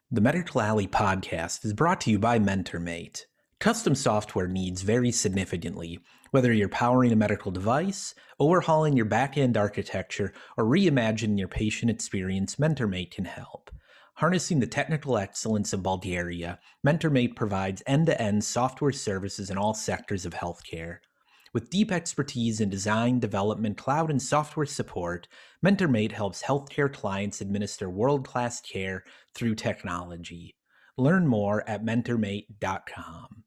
The Medical Alley podcast is brought to you by MentorMate. Custom software needs vary significantly, whether you're powering a medical device, overhauling your back-end architecture, or reimagining your patient experience. MentorMate can help. Harnessing the technical excellence of Bulgaria, MentorMate provides end-to-end software services in all sectors of healthcare. With deep expertise in design, development, cloud, and software support, MentorMate helps healthcare clients administer world-class care through technology. Learn more at mentormate.com.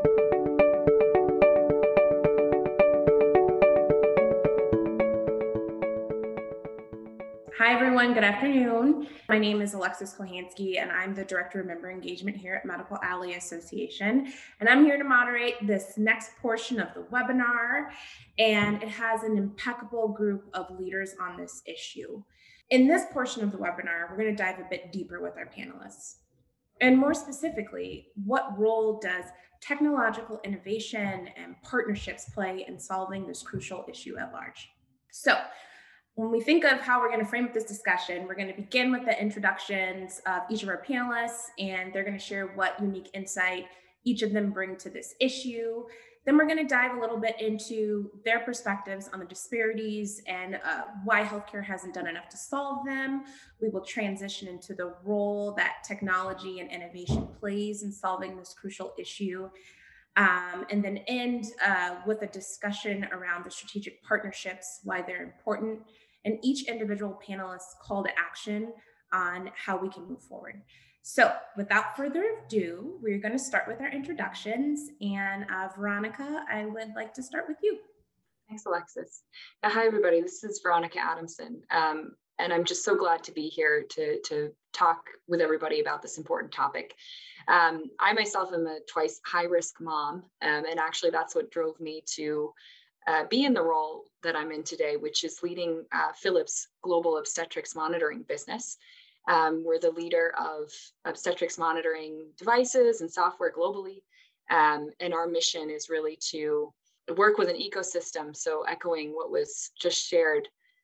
Hi, everyone. Good afternoon. My name is Alexis Kohansky, and I'm the Director of Member Engagement here at Medical Alley Association. And I'm here to moderate this next portion of the webinar, and it has an impeccable group of leaders on this issue. In this portion of the webinar, we're going to dive a bit deeper with our panelists. And more specifically, what role does technological innovation and partnerships play in solving this crucial issue at large? So, when we think of how we're going to frame up this discussion, we're going to begin with the introductions of each of our panelists, and they're going to share what unique insight each of them bring to this issue. Then we're going to dive a little bit into their perspectives on the disparities and why healthcare hasn't done enough to solve them. We will transition into the role that technology and innovation plays in solving this crucial issue. And then end with a discussion around the strategic partnerships, why they're important, and each individual panelist's call to action on how we can move forward. So without further ado, we're going to start with our introductions. And Veronica, I would like to start with you. Thanks, Alexis. Hi, everybody. This is Veronica Adamson. And I'm just so glad to be here to talk with everybody about this important topic. I myself am a twice high-risk mom, and actually that's what drove me to be in the role that I'm in today, which is leading Philips Global Obstetrics Monitoring business. We're the leader of obstetrics monitoring devices and software globally, and our mission is really to work with an ecosystem, so echoing what was just shared,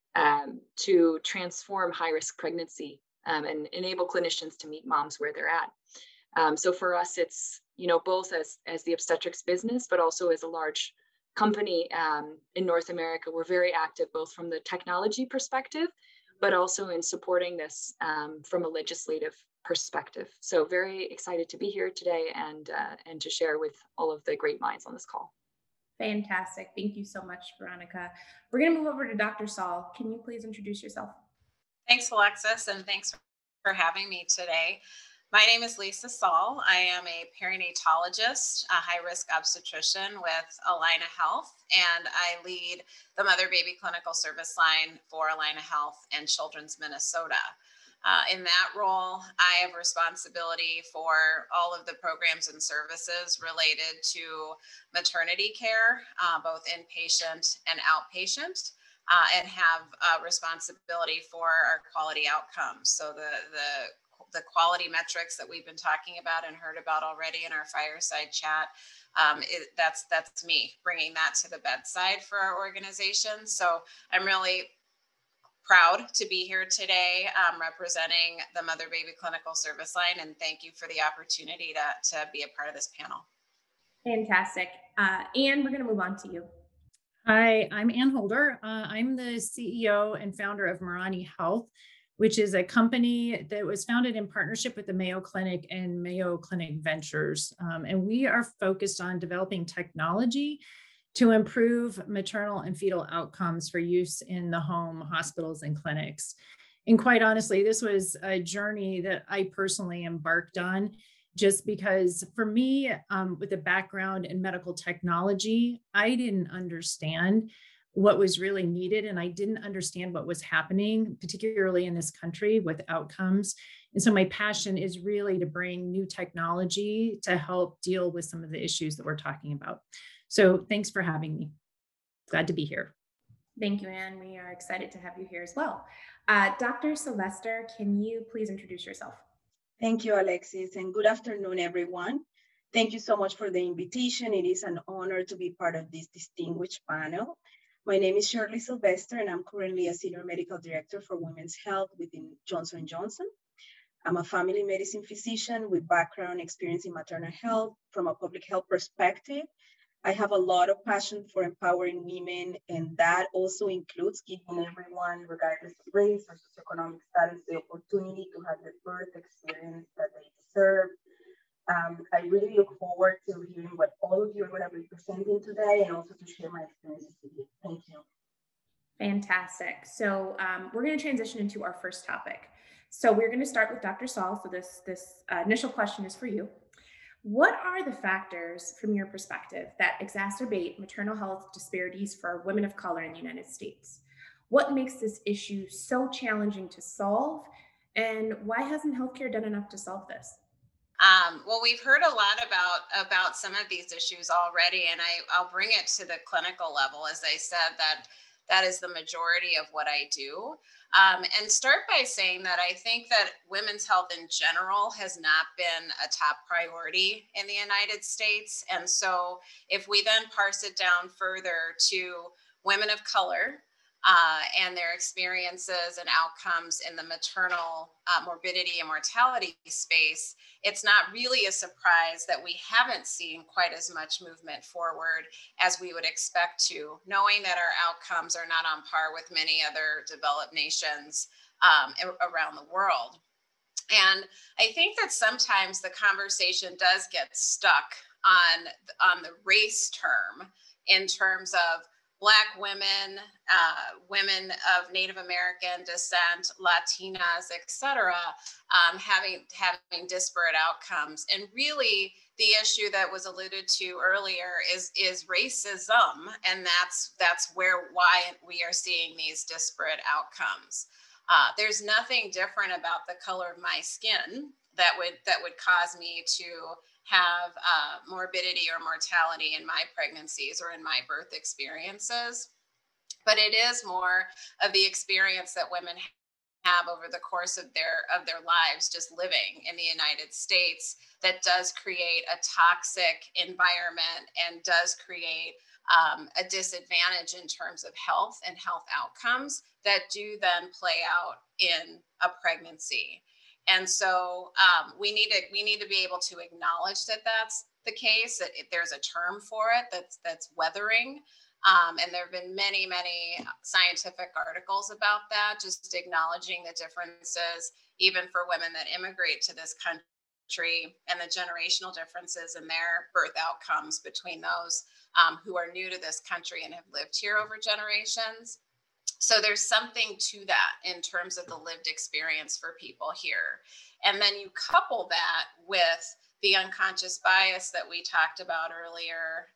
to transform high-risk pregnancy and enable clinicians to meet moms where they're at. So for us, it's both as the obstetrics business, but also as a large company in North America. We're very active both from the technology perspective, but also in supporting this from a legislative perspective. So very excited to be here today and to share with all of the great minds on this call. Fantastic. Thank you so much, Veronica. We're going to move over to Dr. Saul. Can you please introduce yourself? Thanks, Alexis, and thanks for having me today. My name is Lisa Saul. I am a perinatologist, a high-risk obstetrician with Allina Health, and I lead the Mother-Baby Clinical Service Line for Allina Health and Children's Minnesota. In that role, I have responsibility for all of the programs and services related to maternity care, both inpatient and outpatient, and have responsibility for our quality outcomes. So the quality metrics that we've been talking about and heard about already in our fireside chat, that's me bringing that to the bedside for our organization. So I'm really proud to be here today representing the Mother-Baby Clinical Service Line, and thank you for the opportunity to be a part of this panel. Fantastic. Anne, we're going to move on to you. Hi, I'm Ann Holder. I'm the CEO and founder of Marani Health, which is a company that was founded in partnership with the Mayo Clinic and Mayo Clinic Ventures. And we are focused on developing technology to improve maternal and fetal outcomes for use in the home, hospitals, and clinics. And quite honestly, this was a journey that I personally embarked on just because for me, with a background in medical technology, I didn't understand what was really needed. And I didn't understand what was happening, particularly in this country with outcomes. And so my passion is really to bring new technology to help deal with some of the issues that we're talking about. So thanks for having me. Glad to be here. Thank you, Anne. We are excited to have you here as well. Dr. Sylvester, can you please introduce yourself? Thank you, Alexis, and good afternoon, everyone. Thank you so much for the invitation. It is an honor to be part of this distinguished panel. My name is Shirley Sylvester, and I'm currently a Senior Medical Director for Women's Health within Johnson & Johnson. I'm a family medicine physician with background experience in maternal health from a public health perspective. I have a lot of passion for empowering women, and that also includes giving everyone, regardless of race or socioeconomic status, the opportunity to have the birth experience that they deserve. I really look forward to hearing what all of you are going to be presenting today, and also to share my experiences with you. Thank you. Fantastic. So we're going to transition into our first topic. So we're going to start with Dr. Saul. So this initial question is for you. What are the factors from your perspective that exacerbate maternal health disparities for women of color in the United States? What makes this issue so challenging to solve? And why hasn't healthcare done enough to solve this? Well, we've heard a lot about some of these issues already, and I'll bring it to the clinical level. As I said, that is the majority of what I do. And start by saying that I think that women's health in general has not been a top priority in the United States. And so if we then parse it down further to women of color, and their experiences and outcomes in the maternal morbidity and mortality space, it's not really a surprise that we haven't seen quite as much movement forward as we would expect to, knowing that our outcomes are not on par with many other developed nations around the world. And I think that sometimes the conversation does get stuck on the race term in terms of Black women, women of Native American descent, Latinas, et cetera, having disparate outcomes. And really, the issue that was alluded to earlier is racism, and that's why we are seeing these disparate outcomes. There's nothing different about the color of my skin that would cause me to have morbidity or mortality in my pregnancies or in my birth experiences. But it is more of the experience that women have over the course of their lives just living in the United States that does create a toxic environment and does create a disadvantage in terms of health and health outcomes that do then play out in a pregnancy. And so we need to be able to acknowledge that that's the case. That there's a term for it that's weathering, and there have been many scientific articles about that, just acknowledging the differences, even for women that immigrate to this country, and the generational differences in their birth outcomes between those who are new to this country and have lived here over generations. So there's something to that in terms of the lived experience for people here. And then you couple that with the unconscious bias that we talked about earlier,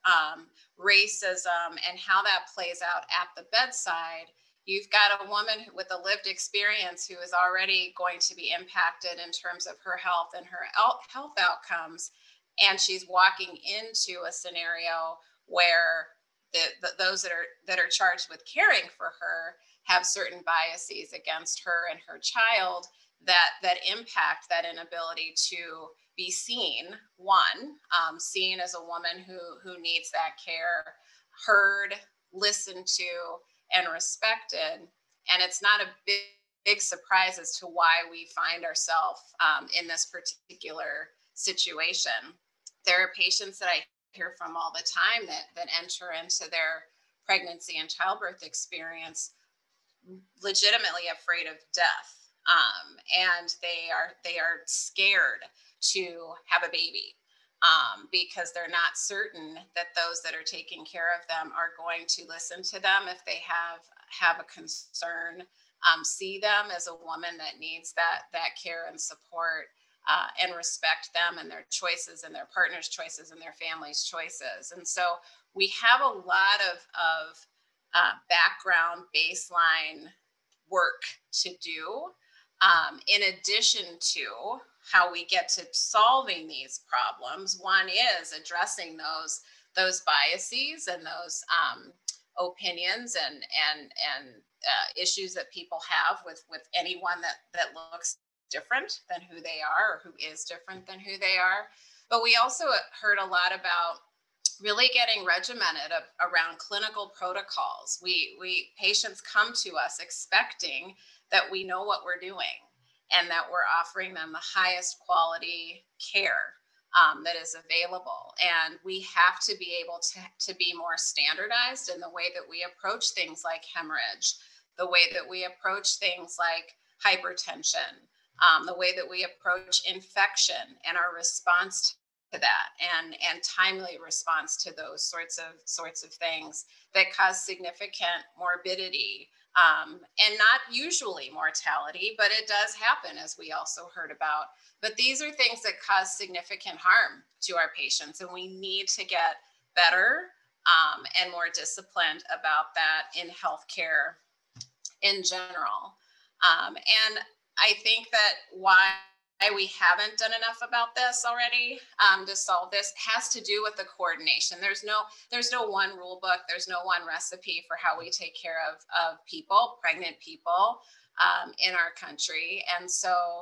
racism, and how that plays out at the bedside. You've got a woman with a lived experience who is already going to be impacted in terms of her health and her health outcomes. And she's walking into a scenario where those that are charged with caring for her have certain biases against her and her child that impact that inability to be seen. Seen as a woman who needs that care, heard, listened to, and respected. And it's not a big surprise as to why we find ourselves in this particular situation. There are patients that I hear from all the time that enter into their pregnancy and childbirth experience legitimately afraid of death, and they are scared to have a baby because they're not certain that those that are taking care of them are going to listen to them if they have a concern, see them as a woman that needs that care and support, and respect them and their choices and their partner's choices and their family's choices. And so we have a lot of background baseline work to do, in addition to how we get to solving these problems. One is addressing those biases and those opinions and issues that people have with anyone that looks different than who they are or who is different than who they are. But we also heard a lot about really getting regimented around clinical protocols. We patients come to us expecting that we know what we're doing and that we're offering them the highest quality care that is available. And we have to be able to be more standardized in the way that we approach things like hemorrhage, the way that we approach things like hypertension, the way that we approach infection and our response to that, and timely response to those sorts of things that cause significant morbidity, and not usually mortality, but it does happen, as we also heard about. But these are things that cause significant harm to our patients, and we need to get better and more disciplined about that in healthcare in general. And I think that why we haven't done enough about this already to solve this has to do with the coordination. There's no one rule book. There's no one recipe for how we take care of people, pregnant people in our country. And so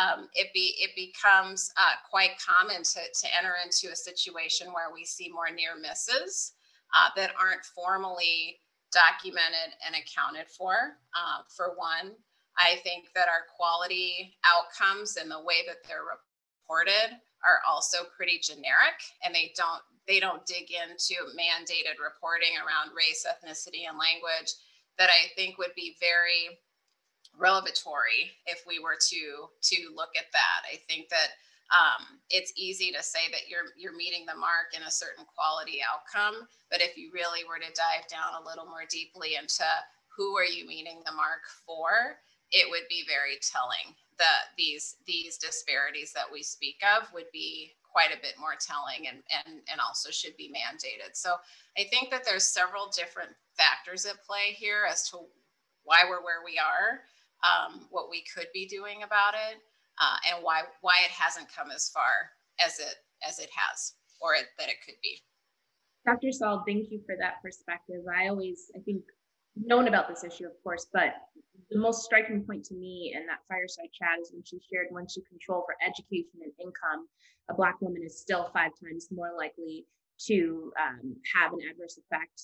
it becomes quite common to enter into a situation where we see more near misses that aren't formally documented and accounted for one. I think that our quality outcomes and the way that they're reported are also pretty generic, and they don't dig into mandated reporting around race, ethnicity, and language that I think would be very revelatory if we were to look at that. I think that it's easy to say that you're meeting the mark in a certain quality outcome, but if you really were to dive down a little more deeply into who are you meeting the mark for, it would be very telling. That these disparities that we speak of would be quite a bit more telling, and also should be mandated. So I think that there's several different factors at play here as to why we're where we are, what we could be doing about it, and why it hasn't come as far as it has, or that it could be. Dr. Saul, thank you for that perspective. I think, known about this issue, of course, but the most striking point to me in that fireside chat is when she shared, once you control for education and income, a Black woman is still 5 times more likely to have an adverse effect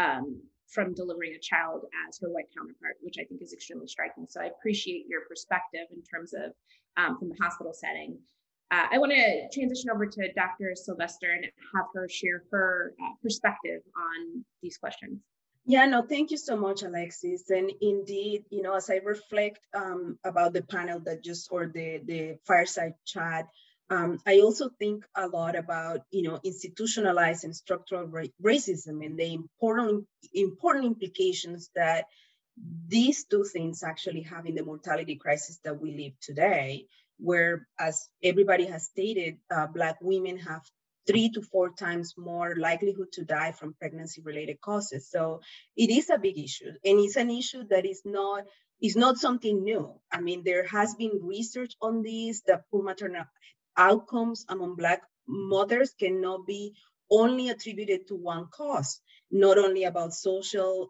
from delivering a child as her white counterpart, which I think is extremely striking. So I appreciate your perspective in terms of from the hospital setting. I want to transition over to Dr. Sylvester and have her share her perspective on these questions. Yeah, no, thank you so much, Alexis. And indeed, as I reflect about the panel or the fireside chat, I also think a lot about, institutionalized and structural racism and the important implications that these two things actually have in the mortality crisis that we live today, where, as everybody has stated, Black women have 3 to 4 times more likelihood to die from pregnancy-related causes. So it is a big issue, and it's an issue that is not something new. I mean, there has been research on this, that poor maternal outcomes among Black mothers cannot be only attributed to one cause, not only about social,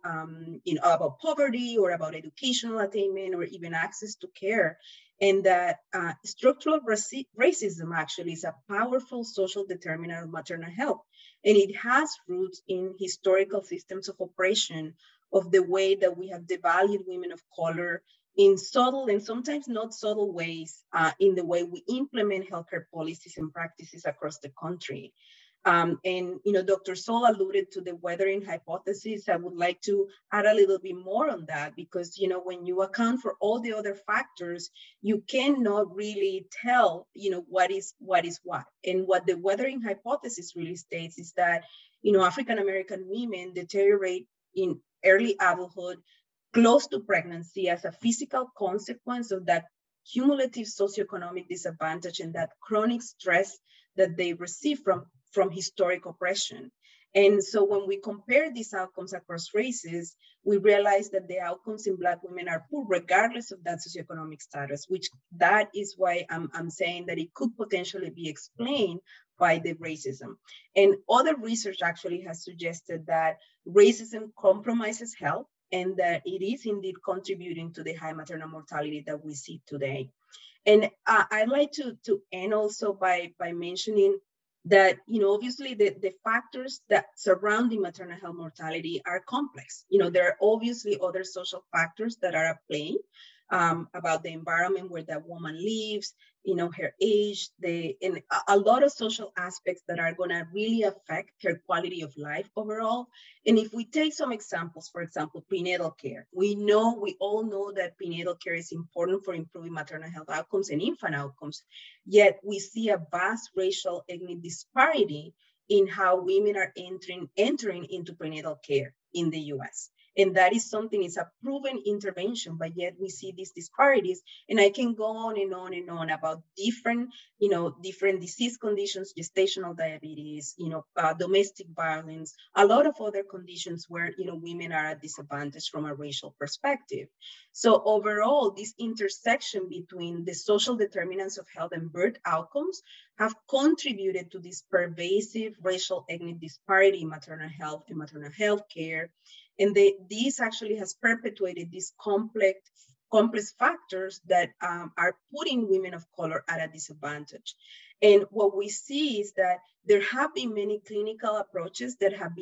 about poverty or about educational attainment or even access to care. And that structural racism actually is a powerful social determinant of maternal health. And it has roots in historical systems of oppression, of the way that we have devalued women of color in subtle and sometimes not subtle ways in the way we implement healthcare policies and practices across the country. And Dr. Saul alluded to the weathering hypothesis. I would like to add a little bit more on that, because when you account for all the other factors, you cannot really tell what is what. And what the weathering hypothesis really states is that African American women deteriorate in early adulthood close to pregnancy as a physical consequence of that cumulative socioeconomic disadvantage and that chronic stress that they receive from historic oppression. And so when we compare these outcomes across races, we realize that the outcomes in Black women are poor regardless of that socioeconomic status, which that is why I'm saying that it could potentially be explained by the racism. And other research actually has suggested that racism compromises health and that it is indeed contributing to the high maternal mortality that we see today. And I'd like to end also by mentioning that, obviously the factors that surrounding maternal health mortality are complex. There are obviously other social factors that are at play. about the environment where that woman lives, her age, and a lot of social aspects that are going to really affect her quality of life overall. And if we take some examples, for example, prenatal care, we all know that prenatal care is important for improving maternal health outcomes and infant outcomes. Yet we see a vast racial ethnic disparity in how women are entering into prenatal care in the US. And that is something, it's a proven intervention, but yet we see these disparities. And I can go on and on and on about different disease conditions, gestational diabetes, domestic violence, a lot of other conditions where, women are at disadvantage from a racial perspective. So overall, this intersection between the social determinants of health and birth outcomes have contributed to this pervasive racial ethnic disparity in maternal health and maternal health care. And this actually has perpetuated these complex factors that are putting women of color at a disadvantage. And what we see is that there have been many clinical approaches that have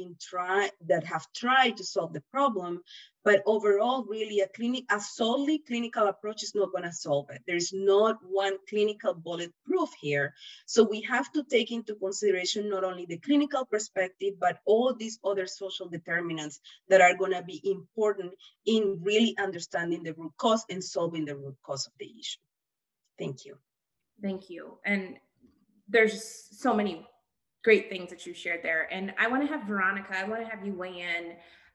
tried to solve the problem, but overall, really, a solely clinical approach is not going to solve it. There's not one clinical bulletproof here. So we have to take into consideration not only the clinical perspective, but all these other social determinants that are going to be important in really understanding the root cause and solving the root cause of the issue. Thank you. Thank you. And there's so many great things that you shared there. And I want to have Veronica, I want to have you weigh in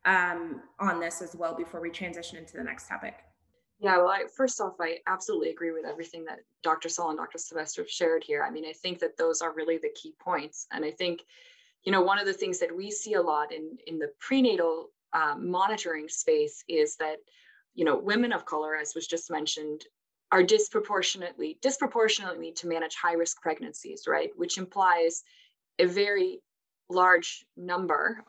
on this as well before we transition into the next topic. Yeah, well, first off, I absolutely agree with everything that Dr. Saul and Dr. Sylvester shared here. I mean, I think that those are really the key points. And I think, one of the things that we see a lot in the prenatal monitoring space is that, women of color, as was just mentioned, are disproportionately to manage high-risk pregnancies, right? Which implies a very large number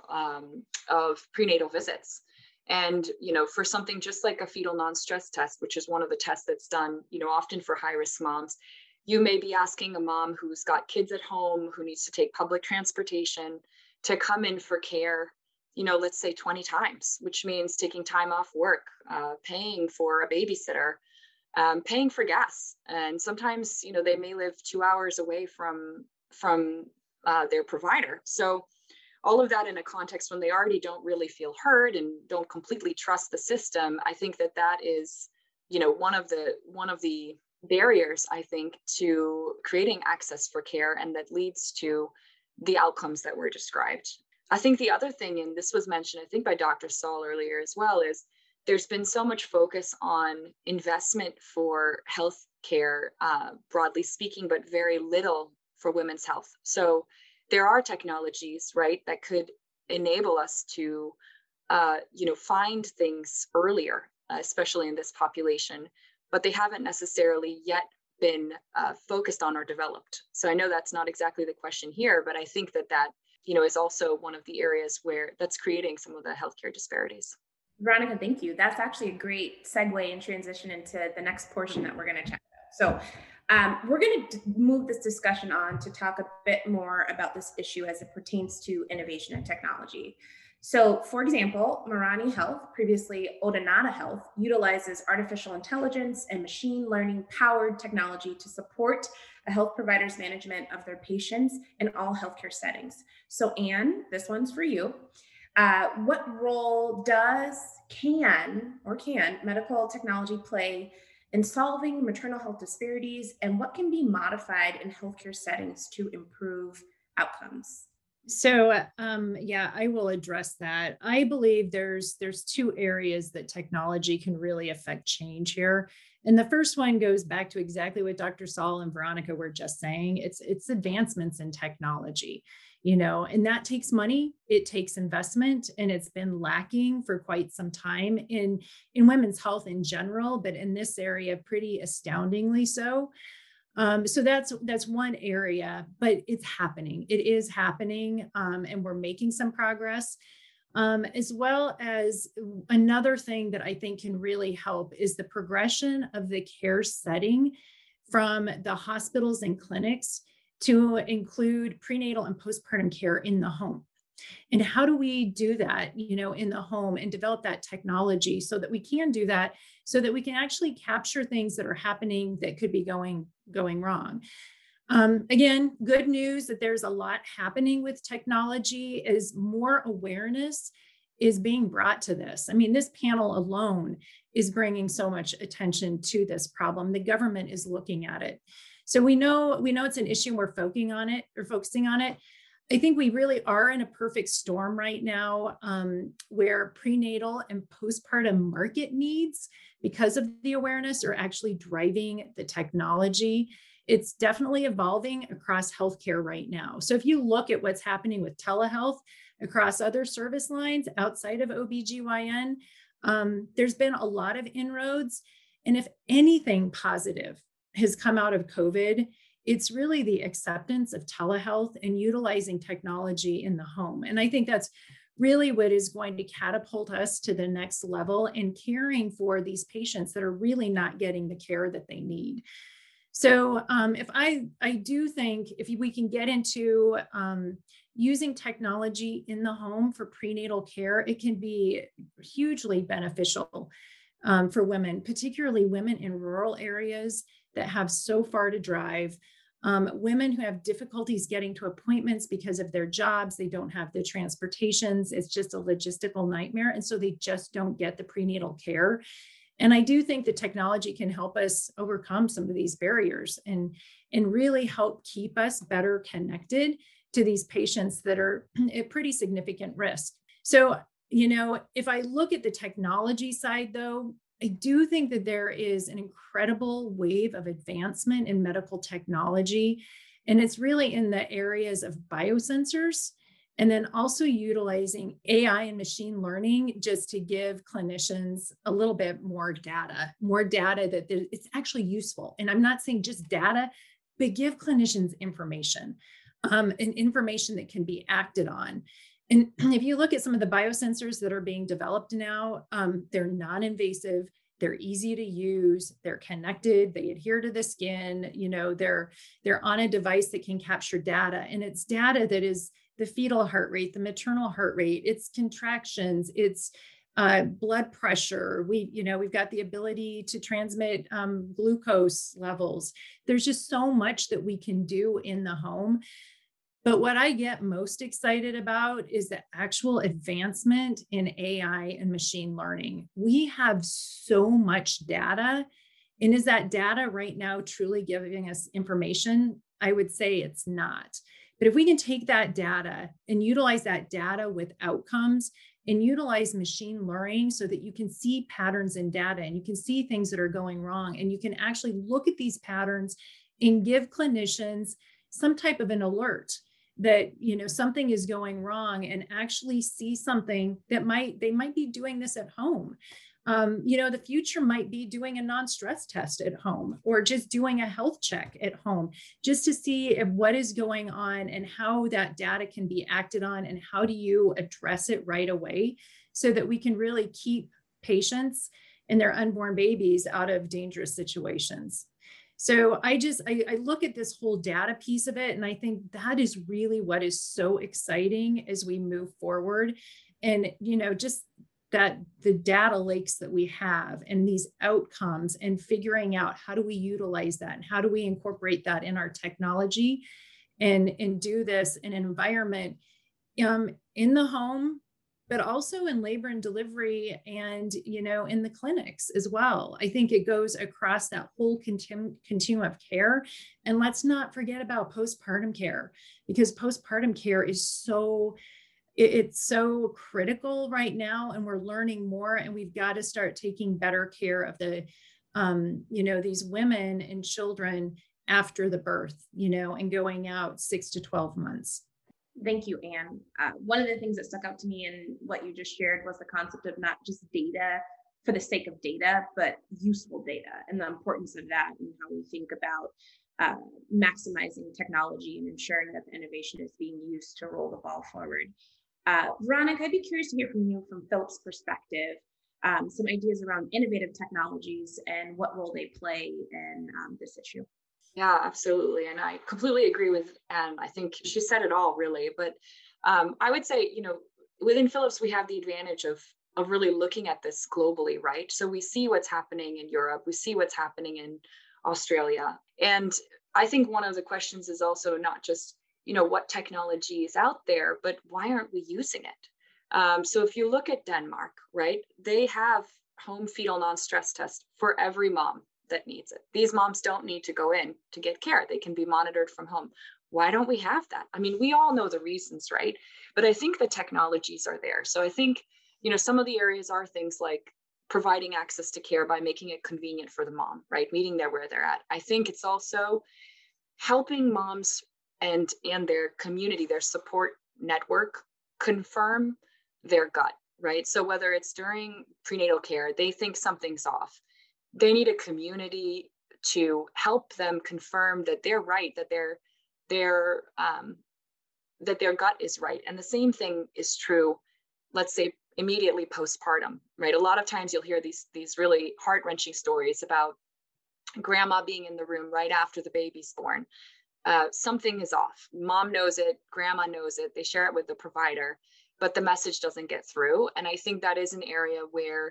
of prenatal visits. And, for something just like a fetal non-stress test, which is one of the tests that's done, often for high-risk moms, you may be asking a mom who's got kids at home, who needs to take public transportation to come in for care, let's say 20 times, which means taking time off work, paying for a babysitter, paying for gas. And sometimes, they may live 2 hours away from their provider. So all of that in a context when they already don't really feel heard and don't completely trust the system, I think that is, one of the barriers, I think, to creating access for care, and that leads to the outcomes that were described. I think the other thing, and this was mentioned, I think by Dr. Saul earlier as well, is there's been so much focus on investment for healthcare, broadly speaking, but very little for women's health. So there are technologies, right, that could enable us to, find things earlier, especially in this population, but they haven't necessarily yet been focused on or developed. So I know that's not exactly the question here, but I think that is also one of the areas where that's creating some of the healthcare disparities. Veronica, thank you. That's actually a great segue and transition into the next portion that we're going to chat about. So we're going to move this discussion on to talk a bit more about this issue as it pertains to innovation and technology. So, for example, Marani Health, previously Odonata Health, utilizes artificial intelligence and machine learning powered technology to support a health provider's management of their patients in all healthcare settings. So, Anne, this one's for you. What role can medical technology play in solving maternal health disparities, and what can be modified in healthcare settings to improve outcomes? So, I will address that. I believe there's two areas that technology can really affect change here. And the first one goes back to exactly what Dr. Saul and Veronica were just saying. It's advancements in technology, and that takes money, it takes investment, and it's been lacking for quite some time in women's health in general, but in this area, pretty astoundingly so. So that's one area, but it's happening. It is happening, and we're making some progress. As well as another thing that I think can really help is the progression of the care setting from the hospitals and clinics to include prenatal and postpartum care in the home. And how do we do that, in the home and develop that technology so that we can do that, so that we can actually capture things that are happening that could be going wrong. Again, good news that there's a lot happening with technology as more awareness is being brought to this. I mean, this panel alone is bringing so much attention to this problem. The government is looking at it. So we know it's an issue. We're focusing on it. I think we really are in a perfect storm right now, where prenatal and postpartum market needs, because of the awareness, are actually driving the technology. It's definitely evolving across healthcare right now. So if you look at what's happening with telehealth across other service lines outside of OBGYN, there's been a lot of inroads. And if anything positive has come out of COVID, it's really the acceptance of telehealth and utilizing technology in the home. And I think that's really what is going to catapult us to the next level in caring for these patients that are really not getting the care that they need. So if I do think if we can get into using technology in the home for prenatal care, it can be hugely beneficial for women, particularly women in rural areas that have so far to drive, women who have difficulties getting to appointments because of their jobs. They don't have the transportations. It's just a logistical nightmare. And so they just don't get the prenatal care. And I do think that technology can help us overcome some of these barriers and really help keep us better connected to these patients that are at pretty significant risk. So, if I look at the technology side, though, I do think that there is an incredible wave of advancement in medical technology. And it's really in the areas of biosensors, and then also utilizing AI and machine learning just to give clinicians a little bit more data that it's actually useful. And I'm not saying just data, but give clinicians information, and information that can be acted on. And if you look at some of the biosensors that are being developed now, they're non-invasive, they're easy to use, they're connected, they adhere to the skin, they're on a device that can capture data. And it's data that is the fetal heart rate, the maternal heart rate, it's contractions, it's blood pressure. We've got the ability to transmit glucose levels. There's just so much that we can do in the home. But what I get most excited about is the actual advancement in AI and machine learning. We have so much data. And is that data right now truly giving us information? I would say it's not. But if we can take that data and utilize that data with outcomes and utilize machine learning so that you can see patterns in data and you can see things that are going wrong, and you can actually look at these patterns and give clinicians some type of an alert that something is going wrong, and actually see something that they might be doing this at home. The future might be doing a non-stress test at home, or just doing a health check at home, just to see what is going on and how that data can be acted on, and how do you address it right away so that we can really keep patients and their unborn babies out of dangerous situations. So I look at this whole data piece of it, and I think that is really what is so exciting as we move forward. And, just that the data lakes that we have and these outcomes, and figuring out how do we utilize that and how do we incorporate that in our technology and do this in an environment in the home, but also in labor and delivery and, in the clinics as well. I think it goes across that whole continuum of care. And let's not forget about postpartum care, because postpartum care is it's so critical right now, and we're learning more, and we've got to start taking better care of the, these women and children after the birth, and going out 6 to 12 months. Thank you, Anne. One of the things that stuck out to me in what you just shared was the concept of not just data for the sake of data, but useful data, and the importance of that, and how we think about maximizing technology and ensuring that the innovation is being used to roll the ball forward. Veronica, I'd be curious to hear from you from Philip's perspective, some ideas around innovative technologies and what role they play in this issue. Yeah, absolutely. And I completely agree with Anne. I think she said it all really. But I would say, within Philips, we have the advantage of really looking at this globally, right? So we see what's happening in Europe, we see what's happening in Australia. And I think one of the questions is also not just, what technology is out there, but why aren't we using it? So if you look at Denmark, right, they have home fetal non-stress test for every mom that needs it. These moms don't need to go in to get care. They can be monitored from home. Why don't we have that? I mean, we all know the reasons, right? But I think the technologies are there. So I think, some of the areas are things like providing access to care by making it convenient for the mom, right? Meeting them where they're at. I think it's also helping moms and their community, their support network, confirm their gut, right? So whether it's during prenatal care, they think something's off, they need a community to help them confirm that they're right, that that their gut is right. And the same thing is true, let's say, immediately postpartum, right? A lot of times you'll hear these really heart-wrenching stories about grandma being in the room right after the baby's born. Something is off. Mom knows it, grandma knows it, they share it with the provider, but the message doesn't get through. And I think that is an area where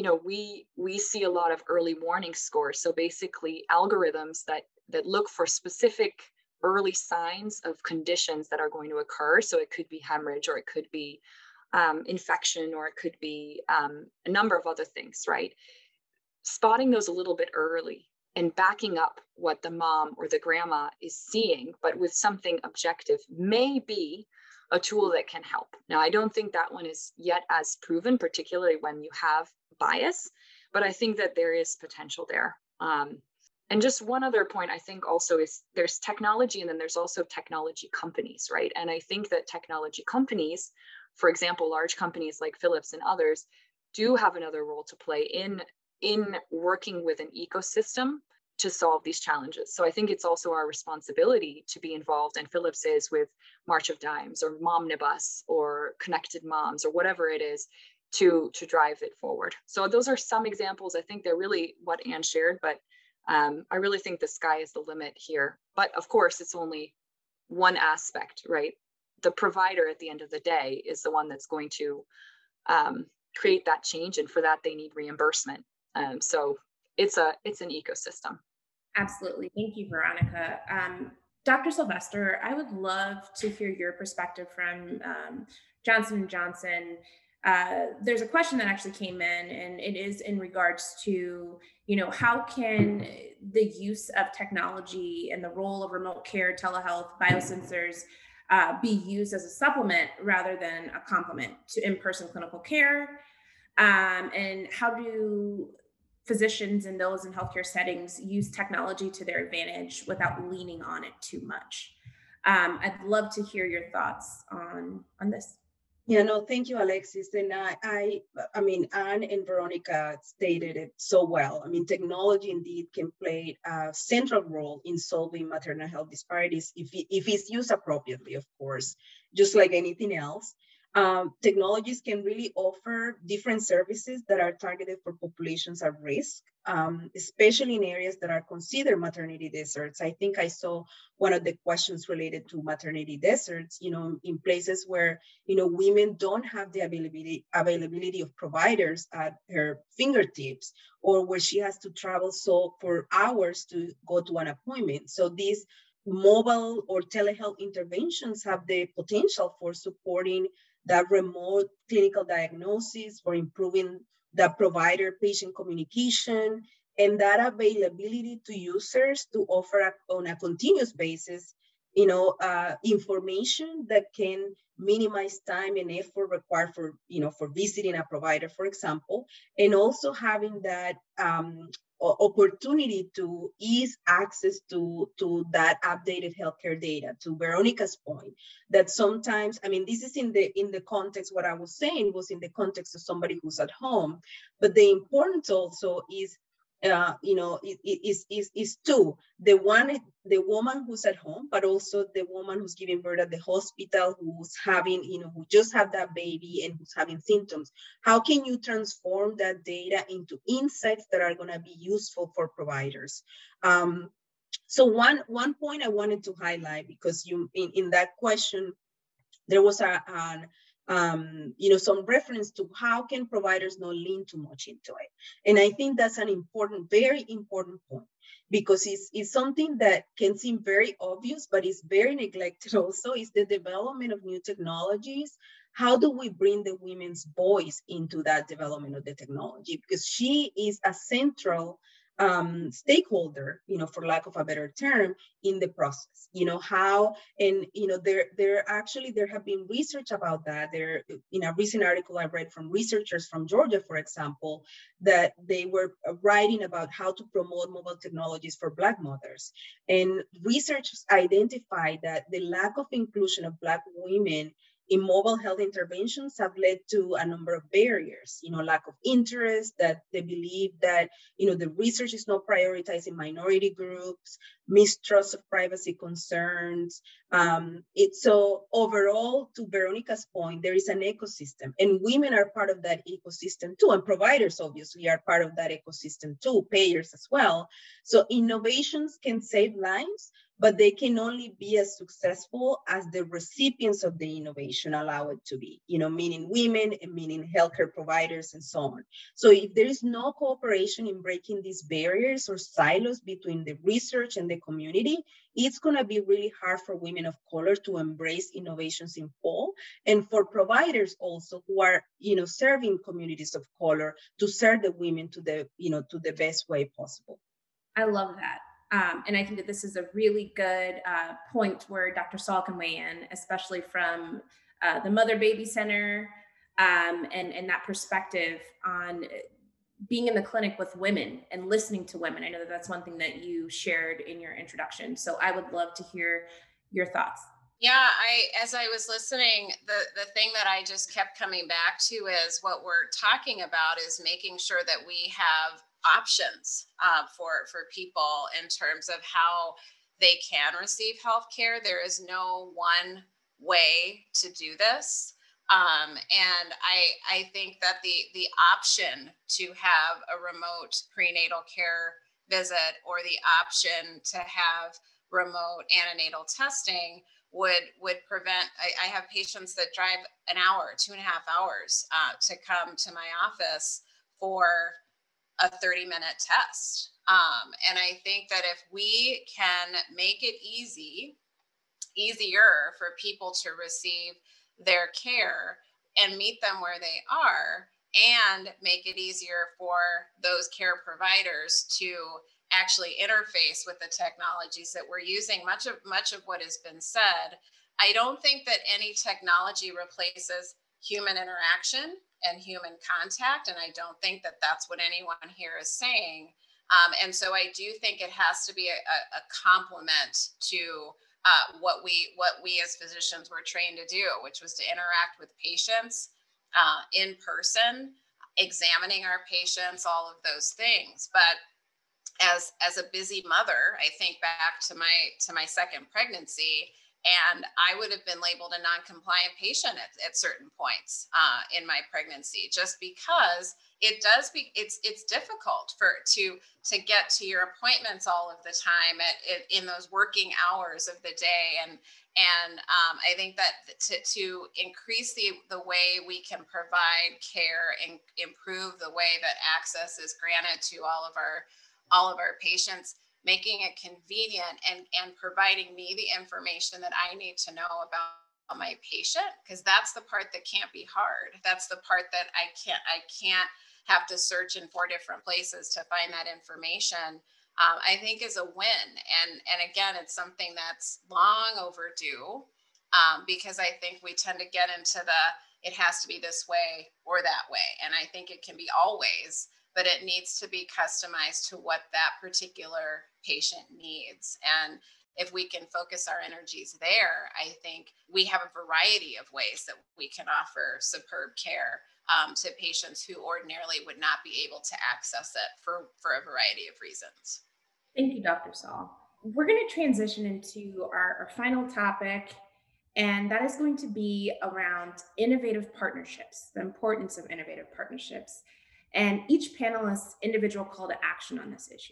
we see a lot of early warning scores. So basically algorithms that look for specific early signs of conditions that are going to occur. So it could be hemorrhage, or it could be infection, or it could be a number of other things, right? Spotting those a little bit early and backing up what the mom or the grandma is seeing, but with something objective, may be a tool that can help. Now, I don't think that one is yet as proven, particularly when you have bias, but I think that there is potential there. And just one other point, I think also is there's technology, and then there's also technology companies, right? And I think that technology companies, for example, large companies like Philips and others, do have another role to play in working with an ecosystem to solve these challenges. So I think it's also our responsibility to be involved, and Philips is, with March of Dimes or Momnibus or Connected Moms or whatever it is, to drive it forward. So those are some examples. I think they're really what Anne shared, but I really think the sky is the limit here. But of course, it's only one aspect, right? The provider at the end of the day is the one that's going to create that change, and for that they need reimbursement. So it's an ecosystem. Absolutely. Thank you, Veronica. Dr. Sylvester, I would love to hear your perspective from Johnson & Johnson. There's a question that actually came in, and it is in regards to, how can the use of technology and the role of remote care, telehealth, biosensors be used as a supplement rather than a complement to in-person clinical care? And how do physicians and those in healthcare settings use technology to their advantage without leaning on it too much? I'd love to hear your thoughts on this. Yeah, no, thank you, Alexis. And I mean, Anne and Veronica stated it so well. I mean, technology indeed can play a central role in solving maternal health disparities if it's used appropriately, of course, just like anything else. Technologies can really offer different services that are targeted for populations at risk, especially in areas that are considered maternity deserts. I think I saw one of the questions related to maternity deserts, in places where, women don't have the availability of providers at her fingertips, or where she has to travel for hours to go to an appointment. So these mobile or telehealth interventions have the potential for supporting that remote clinical diagnosis, for improving the provider-patient communication, and that availability to users to offer on a continuous basis, information that can minimize time and effort required for visiting a provider, for example, and also having that opportunity to ease access to that updated healthcare data. To Veronica's point, that sometimes, I mean, this is in the context, what I was saying was in the context of somebody who's at home, but the importance also is is two: the woman who's at home, but also the woman who's giving birth at the hospital, who's having, who just had that baby and who's having symptoms. How can you transform that data into insights that are going to be useful for providers? So one point I wanted to highlight, because you in that question, there was some reference to how can providers not lean too much into it. And I think that's an important, very important point, because it's something that can seem very obvious, but it's very neglected also, is the development of new technologies. How do we bring the women's voice into that development of the technology? Because she is a central stakeholder, for lack of a better term, in the process. There have been research about that. There, in a recent article I read from researchers from Georgia, for example, that they were writing about how to promote mobile technologies for Black mothers. And researchers identified that the lack of inclusion of Black women in mobile health interventions have led to a number of barriers, lack of interest, that they believe that, the research is not prioritizing minority groups, mistrust of privacy concerns. So overall, to Veronica's point, there is an ecosystem, and women are part of that ecosystem too, and providers obviously are part of that ecosystem too, payers as well. So innovations can save lives, but they can only be as successful as the recipients of the innovation allow it to be, meaning women and meaning healthcare providers and so on. So if there is no cooperation in breaking these barriers or silos between the research and the community, it's going to be really hard for women of color to embrace innovations in full, and for providers also who are, serving communities of color, to serve the women to the best way possible. I love that. And I think that this is a really good point where Dr. Saul can weigh in, especially from the Mother Baby Center, and that perspective on being in the clinic with women and listening to women. I know that that's one thing that you shared in your introduction. So I would love to hear your thoughts. Yeah, as I was listening, the thing that I just kept coming back to is what we're talking about is making sure that we have options for people in terms of how they can receive healthcare. There is no one way to do this. And I think that the option to have a remote prenatal care visit, or the option to have remote antenatal testing, would prevent, I have patients that drive an hour, 2.5 hours to come to my office for a 30-minute test. And I think that if we can make it easier for people to receive their care and meet them where they are, and make it easier for those care providers to actually interface with the technologies that we're using, much of what has been said. I don't think that any technology replaces human interaction and human contact, and I don't think that that's what anyone here is saying. And so I do think it has to be a complement to what we as physicians were trained to do, which was to interact with patients in person, examining our patients, all of those things. But as a busy mother, I think back to my second pregnancy, and I would have been labeled a non-compliant patient at certain points in my pregnancy, just because it's difficult to get to your appointments all of the time in those working hours of the day. And I think that to increase the way we can provide care and improve the way that access is granted to all of our patients, making it convenient and providing me the information that I need to know about my patient, because that's the part that can't be hard. That's the part that I can't have to search in 4 different places to find that information. I think is a win. And again, it's something that's long overdue, because I think we tend to get into it has to be this way or that way. And I think it can be always, but it needs to be customized to what that particular patient needs. And if we can focus our energies there, I think we have a variety of ways that we can offer superb care to patients who ordinarily would not be able to access it for a variety of reasons. Thank you, Dr. Saul. We're going to transition into our final topic, and that is going to be around innovative partnerships, the importance of innovative partnerships, and each panelist's individual call to action on this issue.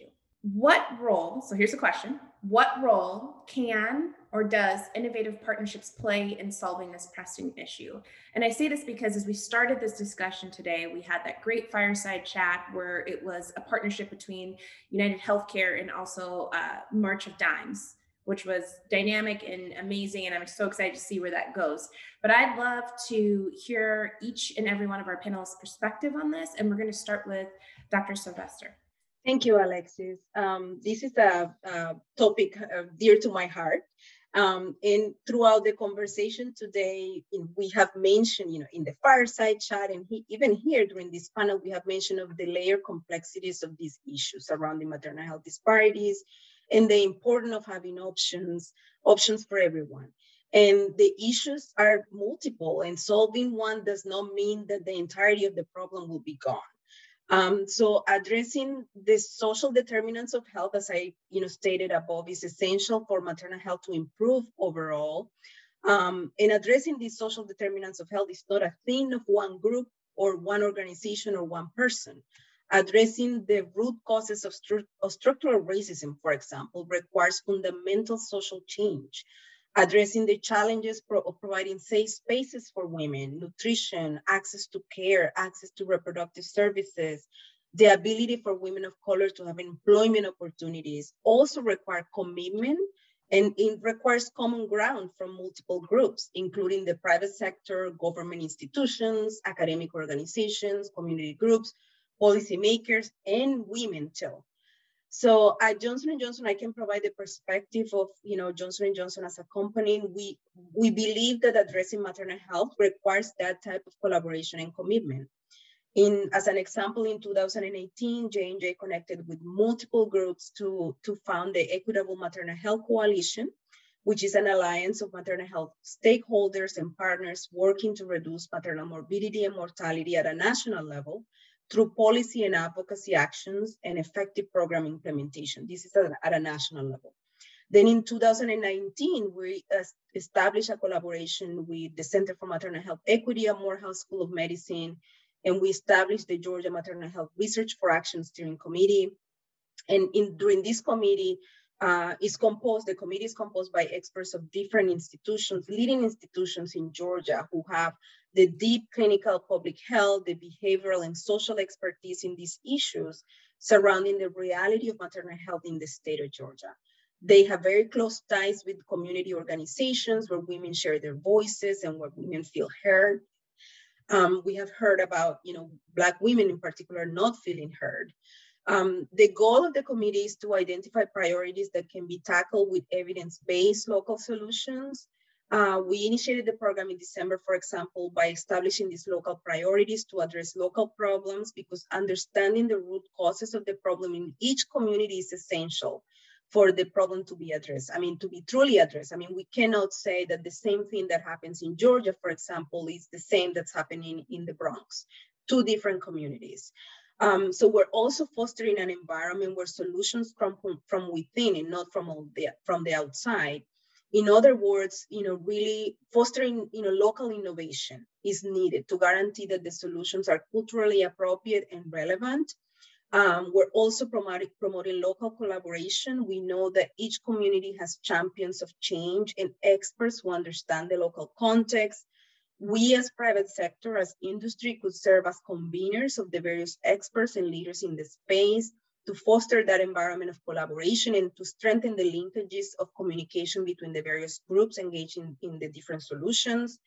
What role, so here's the question, what role can or does innovative partnerships play in solving this pressing issue? And I say this because as we started this discussion today, we had that great fireside chat where it was a partnership between United Healthcare and also March of Dimes, which was dynamic and amazing. And I'm so excited to see where that goes. But I'd love to hear each and every one of our panelists' perspective on this. And we're going to start with Dr. Sylvester. Thank you, Alexis. This is a topic dear to my heart. And throughout the conversation today, we have mentioned, in the fireside chat and even here during this panel, we have mentioned of the layered complexities of these issues surrounding maternal health disparities and the importance of having options for everyone. And the issues are multiple, and solving one does not mean that the entirety of the problem will be gone. So addressing the social determinants of health, as I stated above, is essential for maternal health to improve overall. And addressing these social determinants of health is not a thing of one group or one organization or one person. Addressing the root causes of structural racism, for example, requires fundamental social change. Addressing the challenges of providing safe spaces for women, nutrition, access to care, access to reproductive services, the ability for women of color to have employment opportunities also require commitment, and it requires common ground from multiple groups, including the private sector, government institutions, academic organizations, community groups, policymakers, and women too. So at Johnson & Johnson, I can provide the perspective of, Johnson & Johnson as a company. We believe that addressing maternal health requires that type of collaboration and commitment. As an example, in 2018, J&J connected with multiple groups to found the Equitable Maternal Health Coalition, which is an alliance of maternal health stakeholders and partners working to reduce maternal morbidity and mortality at a national level through policy and advocacy actions and effective program implementation. This is at a national level. Then in 2019, we established a collaboration with the Center for Maternal Health Equity at Morehouse School of Medicine, and we established the Georgia Maternal Health Research for Action Steering Committee. And during this committee, the committee is composed by experts of different institutions, leading institutions in Georgia who have the deep clinical public health, the behavioral and social expertise in these issues surrounding the reality of maternal health in the state of Georgia. They have very close ties with community organizations where women share their voices and where women feel heard. We have heard about, Black women in particular not feeling heard. The goal of the committee is to identify priorities that can be tackled with evidence-based local solutions. We initiated the program in December, for example, by establishing these local priorities to address local problems, because understanding the root causes of the problem in each community is essential for the problem to be addressed. To be truly addressed. We cannot say that the same thing that happens in Georgia, for example, is the same that's happening in the Bronx, two different communities. So we're also fostering an environment where solutions come from within and not from the outside. In other words, really fostering, local innovation is needed to guarantee that the solutions are culturally appropriate and relevant. We're also promoting local collaboration. We know that each community has champions of change and experts who understand the local context. We as private sector, as industry, could serve as conveners of the various experts and leaders in the space to foster that environment of collaboration and to strengthen the linkages of communication between the various groups engaged in the different solutions.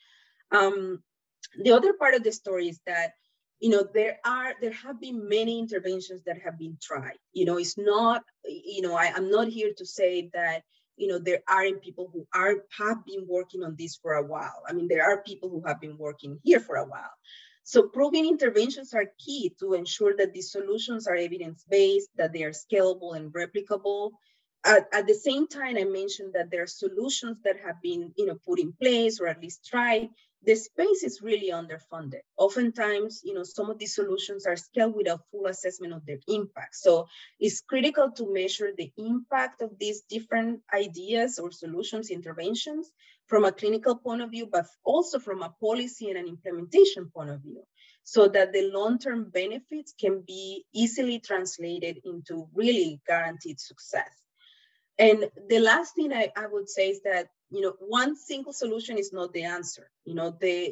The other part of the story is that, there have been many interventions that have been tried. It's not, I'm not here to say that, there aren't people who have been working on this for a while. There are people who have been working here for a while. So proven interventions are key to ensure that these solutions are evidence-based, that they are scalable and replicable. At the same time, I mentioned that there are solutions that have been, put in place or at least tried. The space is really underfunded. Oftentimes, some of these solutions are scaled without full assessment of their impact. So it's critical to measure the impact of these different ideas or solutions, interventions from a clinical point of view, but also from a policy and an implementation point of view, so that the long-term benefits can be easily translated into really guaranteed success. And the last thing I would say is that, one single solution is not the answer. The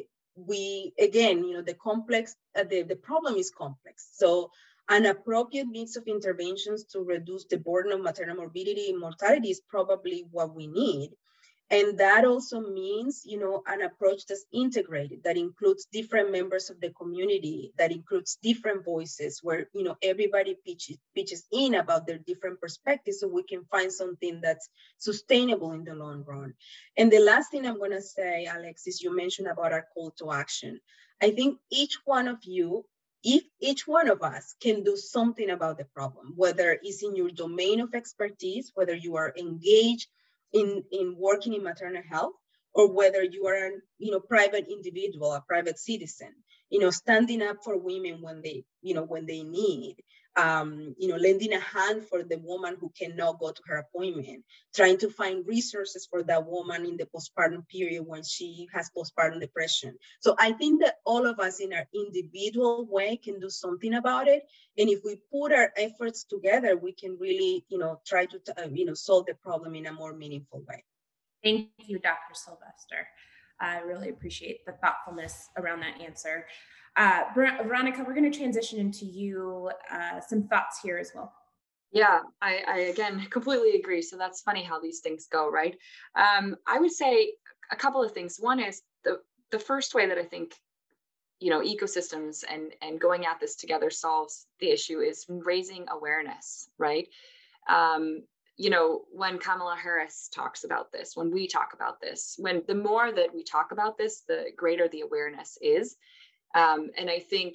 problem is complex. So an appropriate mix of interventions to reduce the burden of maternal morbidity and mortality is probably what we need. And that also means, an approach that's integrated, that includes different members of the community, that includes different voices where, everybody pitches in about their different perspectives so we can find something that's sustainable in the long run. And the last thing I'm going to say, Alexis, you mentioned about our call to action. I think each one of you, if each one of us can do something about the problem, whether it's in your domain of expertise, whether you are engaged in working in maternal health, or whether you are a private individual, a private citizen, standing up for women when they need, lending a hand for the woman who cannot go to her appointment, trying to find resources for that woman in the postpartum period when she has postpartum depression. So I think that all of us in our individual way can do something about it. And if we put our efforts together, we can really, try to, solve the problem in a more meaningful way. Thank you, Dr. Sylvester. I really appreciate the thoughtfulness around that answer. Veronica, we're going to transition into you, some thoughts here as well. Yeah, I again completely agree. So that's funny how these things go, right? I would say a couple of things. One is the first way that I think, ecosystems and going at this together solves the issue is raising awareness, right? When Kamala Harris talks about this, when we talk about this, when the more that we talk about this, the greater the awareness is. And I think,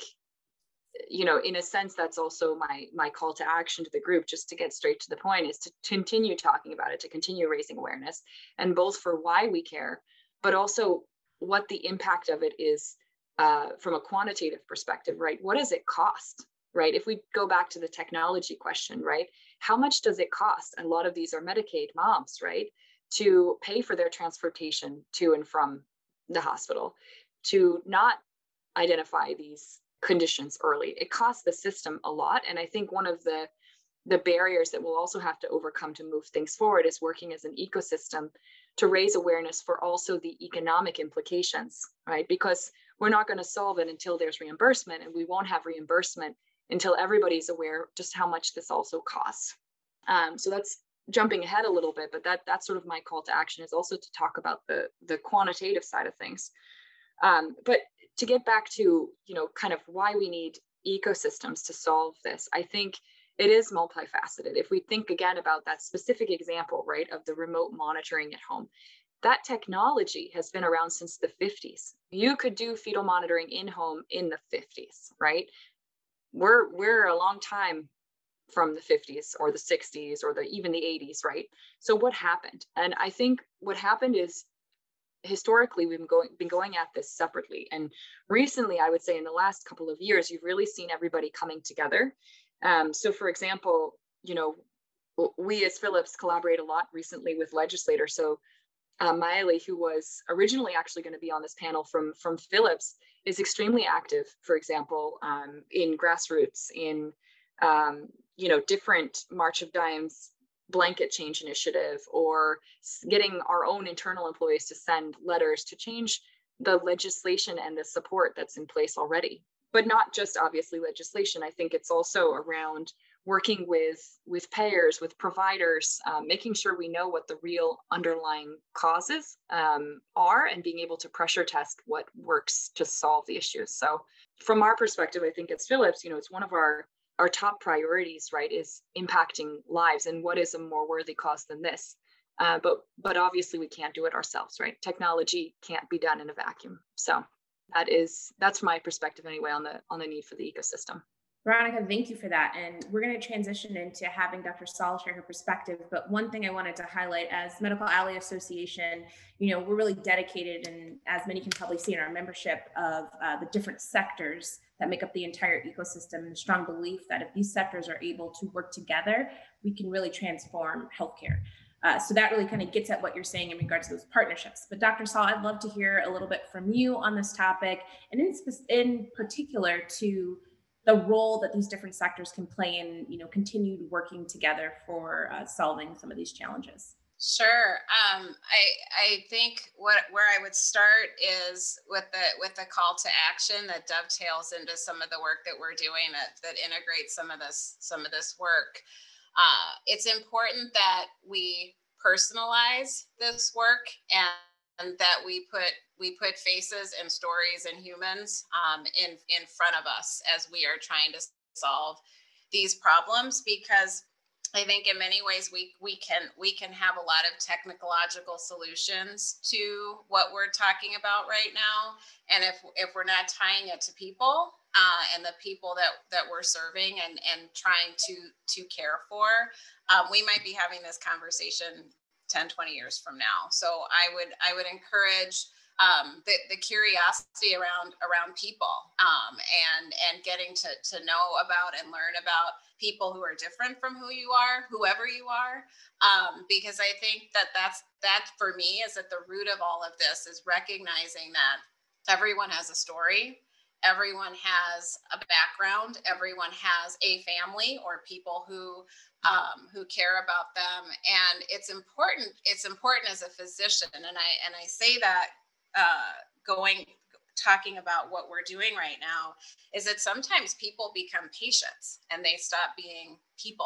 in a sense, that's also my call to action to the group, just to get straight to the point, is to continue talking about it, to continue raising awareness, and both for why we care, but also what the impact of it is from a quantitative perspective, right? What does it cost, right? If we go back to the technology question, right? How much does it cost? A lot of these are Medicaid moms, right? To pay for their transportation to and from the hospital, to not identify these conditions early. It costs the system a lot. And I think one of the barriers that we'll also have to overcome to move things forward is working as an ecosystem to raise awareness for also the economic implications, right? Because we're not going to solve it until there's reimbursement, and we won't have reimbursement until everybody's aware just how much this also costs. So that's jumping ahead a little bit, but that's sort of my call to action, is also to talk about the quantitative side of things. But to get back to, kind of why we need ecosystems to solve this, I think it is multifaceted. If we think again about that specific example, right, of the remote monitoring at home, that technology has been around since the 50s. You could do fetal monitoring in home in the 50s, right? We're a long time from the 50s or the 60s or even the 80s, right? So what happened? And I think what happened is, historically, we've been going at this separately. And recently, I would say in the last couple of years, you've really seen everybody coming together. So for example, we as Philips collaborate a lot recently with legislators. So Maile, who was originally actually going to be on this panel from Philips, is extremely active, for example, in grassroots, in different March of Dimes blanket change initiative, or getting our own internal employees to send letters to change the legislation and the support that's in place already. But not just obviously legislation. I think it's also around working with payers, with providers, making sure we know what the real underlying causes are, and being able to pressure test what works to solve the issues. So from our perspective, I think at Philips, it's one of our top priorities, right, is impacting lives, and what is a more worthy cause than this? But obviously we can't do it ourselves, right? Technology can't be done in a vacuum. So that's my perspective anyway on the need for the ecosystem. Veronica, thank you for that. And we're going to transition into having Dr. Saul share her perspective. But one thing I wanted to highlight as Medical Alley Association, we're really dedicated, and as many can probably see in our membership, of the different sectors that make up the entire ecosystem, and the strong belief that if these sectors are able to work together, we can really transform healthcare. So that really kind of gets at what you're saying in regards to those partnerships. But Dr. Saul, I'd love to hear a little bit from you on this topic, and in particular to the role that these different sectors can play in, continued working together for solving some of these challenges. Sure. I think where I would start is with the call to action that dovetails into some of the work that we're doing that integrates some of this work. It's important that we personalize this work, and that we put faces and stories and humans in front of us as we are trying to solve these problems, because I think in many ways we can have a lot of technological solutions to what we're talking about right now, and if we're not tying it to people and the people that we're serving and trying to care for, we might be having this conversation 10, 20 years from now. So I would encourage the curiosity around people, and getting to know about and learn about people who are different from who you are, whoever you are, because I think that for me is at the root of all of this, is recognizing that everyone has a story. Everyone has a background. Everyone has a family or people who care about them, and it's important. It's important as a physician, and I say that talking about what we're doing right now, is that sometimes people become patients and they stop being people.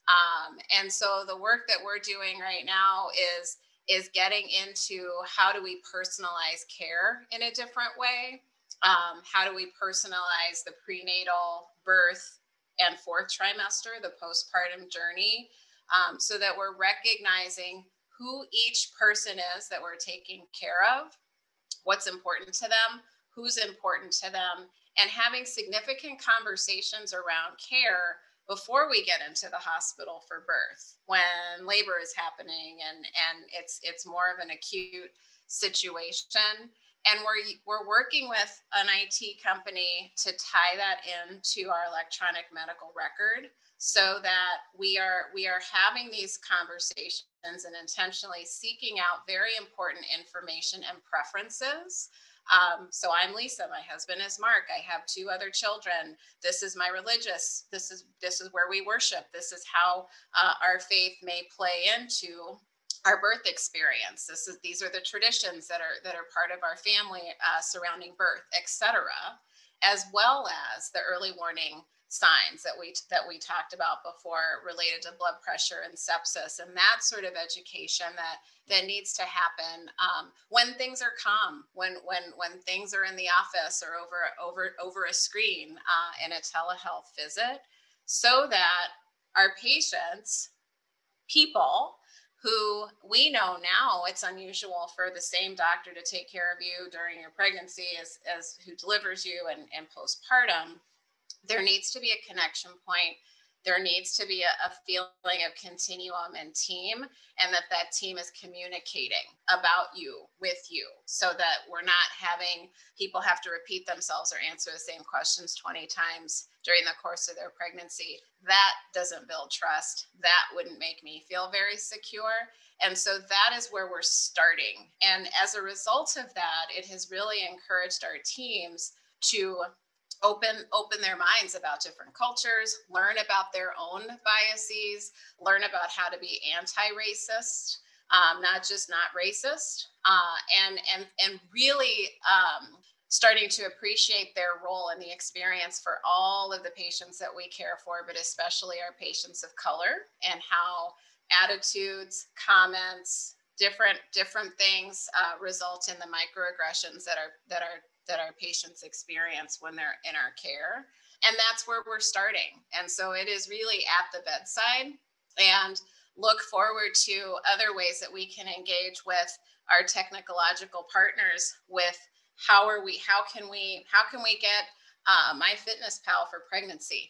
And so the work that we're doing right now is getting into how do we personalize care in a different way. How do we personalize the prenatal, birth, and fourth trimester, the postpartum journey, so that we're recognizing who each person is that we're taking care of, what's important to them, who's important to them, and having significant conversations around care before we get into the hospital for birth, when labor is happening and it's more of an acute situation. And we're working with an IT company to tie that into our electronic medical record, so that we are having these conversations and intentionally seeking out very important information and preferences. So I'm Lisa, my husband is Mark. I have 2 other children. This is my religious. This is where we worship. This is how our faith may play into our birth experience. These are the traditions that are part of our family surrounding birth, etc., as well as the early warning signs that we talked about before, related to blood pressure and sepsis, and that sort of education that needs to happen when things are calm, when things are in the office or over a screen in a telehealth visit, so that our patients, people who we know now it's unusual for the same doctor to take care of you during your pregnancy as who delivers you and postpartum, there needs to be a connection point. There needs to be a feeling of continuum and team, and that team is communicating about you, with you, so that we're not having people have to repeat themselves or answer the same questions 20 times during the course of their pregnancy. That doesn't build trust. That wouldn't make me feel very secure. And so that is where we're starting. And as a result of that, it has really encouraged our teams to open their minds about different cultures, learn about their own biases, learn about how to be anti-racist, not just not racist, and really starting to appreciate their role in the experience for all of the patients that we care for, but especially our patients of color, and how attitudes, comments, different things result in the microaggressions that our patients experience when they're in our care. And that's where we're starting. And so it is really at the bedside, and look forward to other ways that we can engage with our technological partners with how can we get MyFitnessPal for pregnancy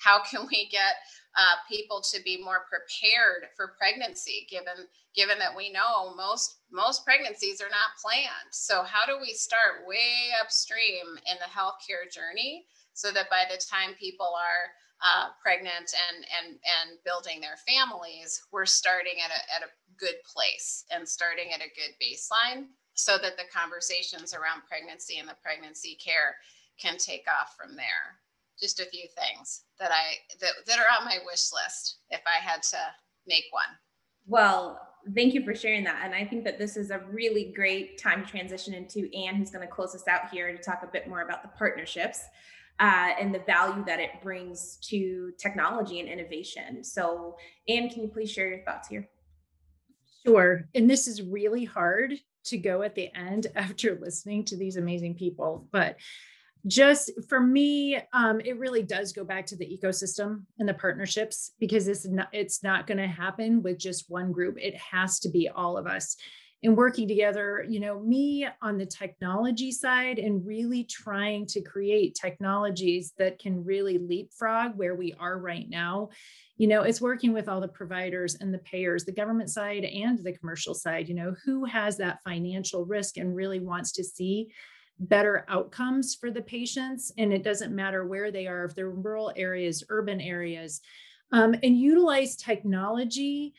How can we get people to be more prepared for pregnancy, given that we know most pregnancies are not planned? So how do we start way upstream in the healthcare journey so that by the time people are pregnant and building their families, we're starting at a good place and starting at a good baseline, so that the conversations around pregnancy and the pregnancy care can take off from there. Just a few things that are on my wish list if I had to make one. Well, thank you for sharing that. And I think that this is a really great time to transition into Anne, who's going to close us out here to talk a bit more about the partnerships and the value that it brings to technology and innovation. So, Anne, can you please share your thoughts here? Sure. And this is really hard to go at the end after listening to these amazing people. But just for me, it really does go back to the ecosystem and the partnerships, because it's not going to happen with just one group. It has to be all of us and working together, me on the technology side and really trying to create technologies that can really leapfrog where we are right now. It's working with all the providers and the payers, the government side and the commercial side, who has that financial risk and really wants to see better outcomes for the patients. And it doesn't matter where they are, if they're rural areas, urban areas, and utilize technology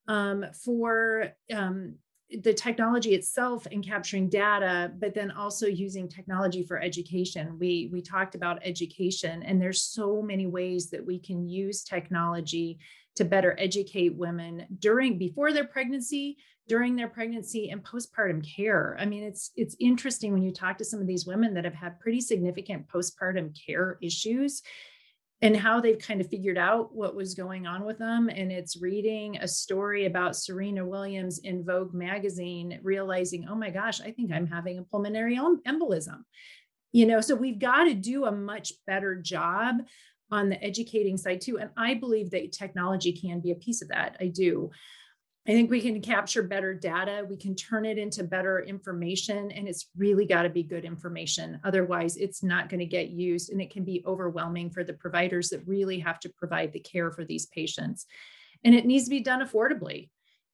for the technology itself and capturing data, but then also using technology for education. We talked about education, and there's so many ways that we can use technology to better educate women before their pregnancy, during their pregnancy, and postpartum care. I mean, it's interesting when you talk to some of these women that have had pretty significant postpartum care issues and how they've kind of figured out what was going on with them. And it's reading a story about Serena Williams in Vogue magazine, realizing, oh my gosh, I think I'm having a pulmonary embolism. So we've got to do a much better job on the educating side too. And I believe that technology can be a piece of that. I do. I think we can capture better data. We can turn it into better information, and it's really got to be good information. Otherwise, it's not going to get used, and it can be overwhelming for the providers that really have to provide the care for these patients. And it needs to be done affordably.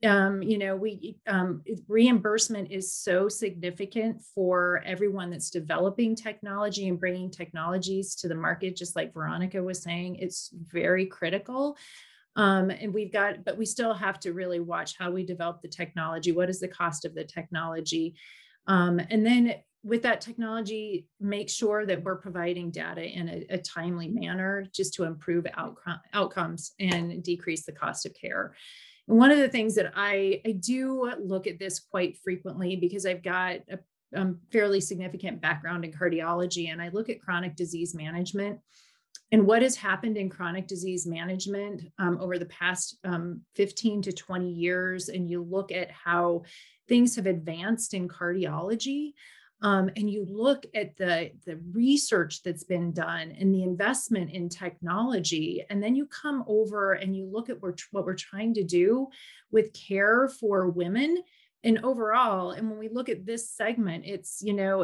Reimbursement is so significant for everyone that's developing technology and bringing technologies to the market. Just like Veronica was saying, it's very critical. And but we still have to really watch how we develop the technology. What is the cost of the technology? And then with that technology, make sure that we're providing data in a timely manner just to improve outcomes and decrease the cost of care. And one of the things that I do look at this quite frequently, because I've got a fairly significant background in cardiology, and I look at chronic disease management. And what has happened in chronic disease management over the past 15 to 20 years, and you look at how things have advanced in cardiology, and you look at the research that's been done and the investment in technology, and then you come over and you look at what we're trying to do with care for women and overall. And when we look at this segment, it's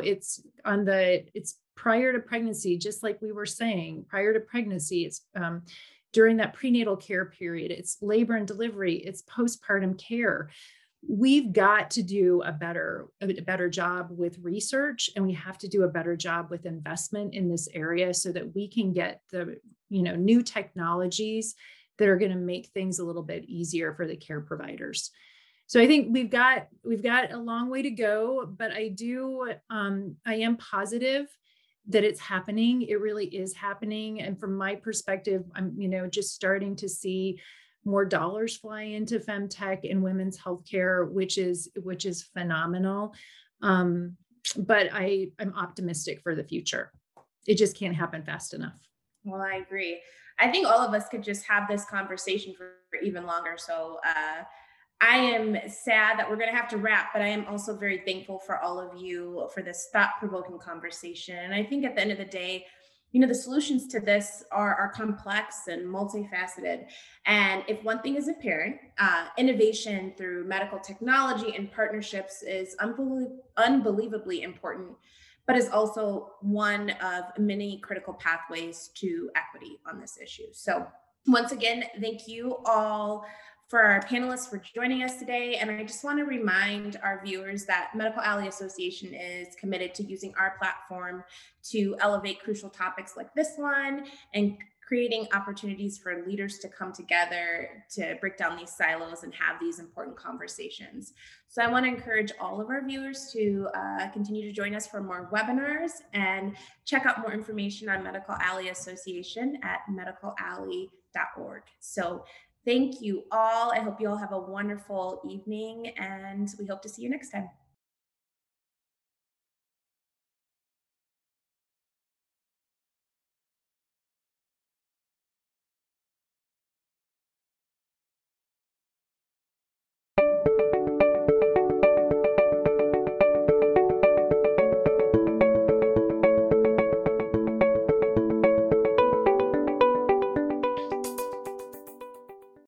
prior to pregnancy, just like we were saying, prior to pregnancy, it's during that prenatal care period, it's labor and delivery, it's postpartum care. We've got to do a better job with research, and we have to do a better job with investment in this area so that we can get the new technologies that are going to make things a little bit easier for the care providers. So I think we've got a long way to go, but I am positive that it's happening. It really is happening. And from my perspective, I'm, just starting to see more dollars fly into femtech and women's healthcare, which is phenomenal. But I'm optimistic for the future. It just can't happen fast enough. Well, I agree. I think all of us could just have this conversation for even longer. So I am sad that we're going to have to wrap, but I am also very thankful for all of you for this thought-provoking conversation. And I think at the end of the day, the solutions to this are complex and multifaceted. And if one thing is apparent, innovation through medical technology and partnerships is unbelievably important, but is also one of many critical pathways to equity on this issue. So once again, thank you all for our panelists for joining us today. And I just want to remind our viewers that Medical Alley Association is committed to using our platform to elevate crucial topics like this one and creating opportunities for leaders to come together to break down these silos and have these important conversations. So I want to encourage all of our viewers to continue to join us for more webinars and check out more information on Medical Alley Association at medicalalley.org. So thank you all. I hope you all have a wonderful evening, and we hope to see you next time.